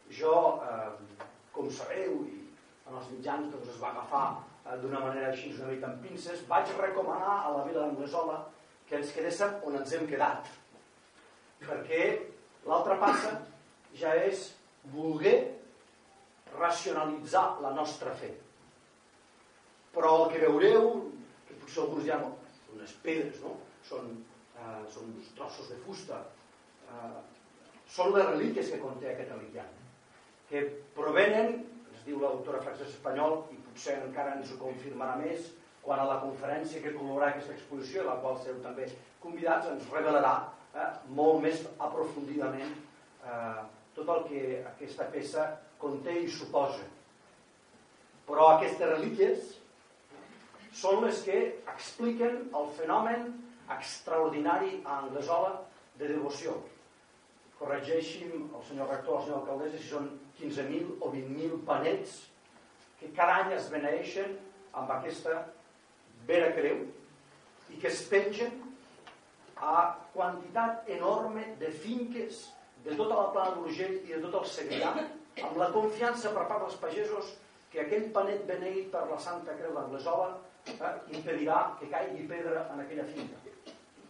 Jo, com sabeu, i en els mitjans doncs, es va agafar d'una manera així una mica amb pinces, vaig recomanar a la vila d'Anglesola que ens quedéssim on ens hem quedat, perquè l'altra passa ja és voler racionalitzar la nostra fe. Però el que veureu, que potser alguns diran unes pedres, no? Són uns trossos de fusta, són les relíquies que conté aquest reliquiant, que provenen, ens diu la doctora Francesc Espanyol, i potser encara ens ho confirmarà més quan a la conferència que col·laborarà aquesta exposició, a la qual sereu també convidats, ens revelarà molt més aprofundidament tot el que aquesta peça conté i suposa. Però aquestes relíquies són les que expliquen el fenomen extraordinari a Anglesola de devoció. Corregeixi'm el senyor rector, la senyora alcaldessa, si són 15.000 o 20.000 panets que cada any es beneeixen amb aquesta vera creu i que es pengen a quantitat enorme de finques de tota la plana d'Urgell i de tot el Segrià, amb la confiança per part dels pagesos que aquell panet beneït per la Santa Creu d'Anglesola impedirà que caigui pedra en aquella finca.